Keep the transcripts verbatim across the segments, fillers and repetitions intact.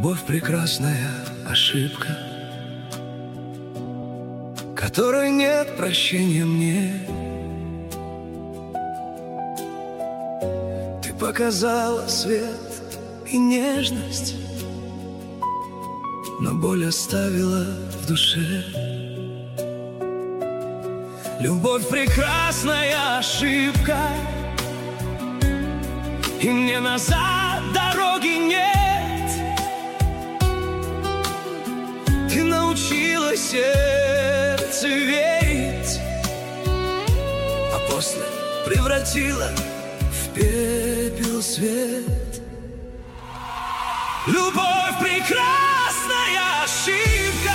Любовь — прекрасная ошибка, которой нет прощения мне. Ты показала свет и нежность, но боль оставила в душе. Любовь — прекрасная ошибка, и мне назад дороги нет. Ты научила сердце верить, а после превратила в пепел свет. Любовь — прекрасная ошибка,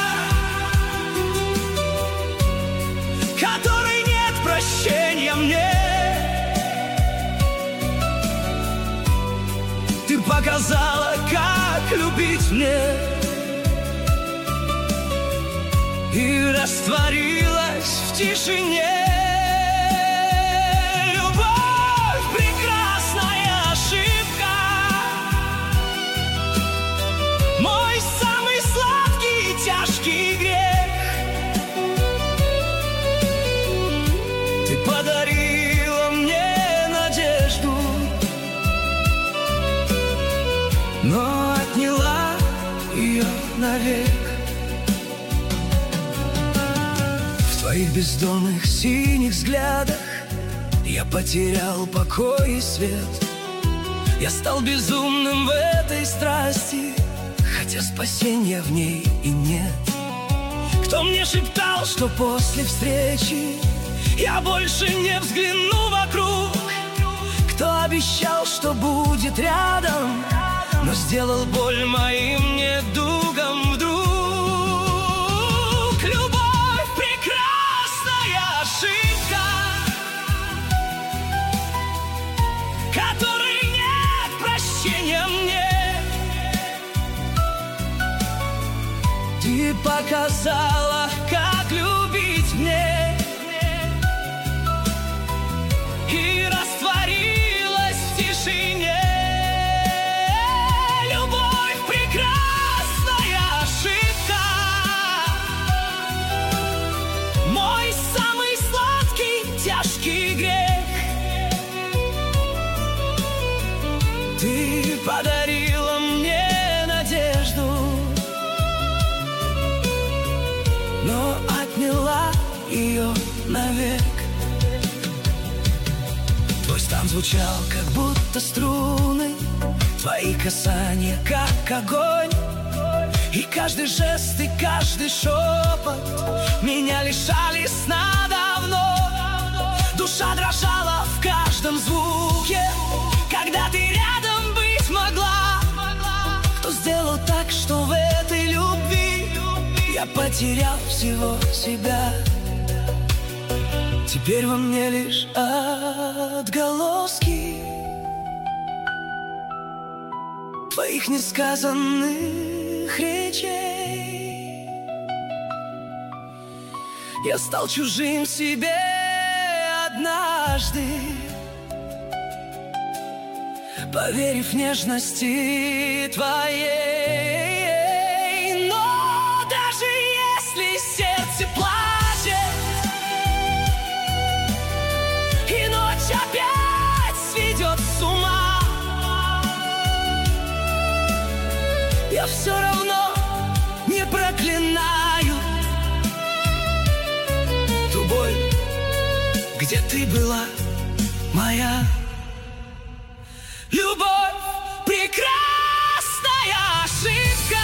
которой нет прощения мне. Ты показала, как любить мне, и растворилась в тишине. Любовь — прекрасная ошибка, мой самый сладкий и тяжкий грех. Ты подарила мне надежду, но отняла ее навек. В твоих бездонных синих взглядах я потерял покой и свет. Я стал безумным в этой страсти, хотя спасения в ней и нет. Кто мне шептал, что после встречи я больше не взгляну вокруг? Кто обещал, что будет рядом, но сделал боль моим недугом вдруг? Любовь — прекрасная ошибка, которой нет прощения мне. Ты показала, как любить мне, и растворилась в тишине. Тяжкий грех. Ты подарила мне надежду, но отняла ее навек. Твой стан звучал, как будто струны, твои касания, как огонь, и каждый жест, и каждый шепот меня лишали сна давно. Душа дрожала в каждом звуке, когда ты рядом быть могла. Кто сделал так, что в этой любви я потерял всего себя? Теперь во мне лишь отголоски твоих несказанных речей. Я стал чужим себе однажды, поверив нежности твоей. Но даже если сердце плачет и ночь опять сведет с ума, я все равно не проклинаю ту боль, где ты была моя. Любовь — прекрасная ошибка,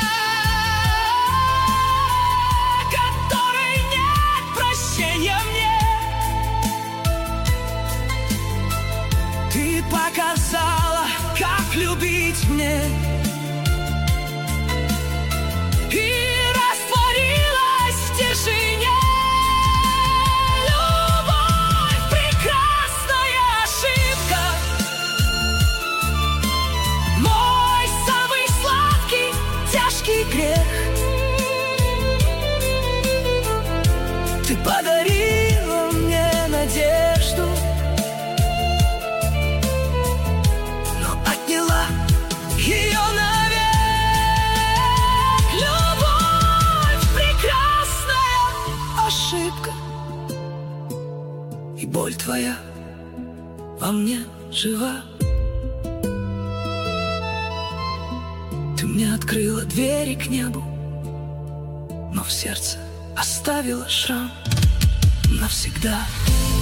которой нет прощения мне. Ты показала, как любить мне, и растворилась в тишине. Грех. Ты подарила мне надежду, но отняла ее навек. боль твоя во мне жива. Ты мне открыла двери к небу, но в сердце оставила шрам навсегда.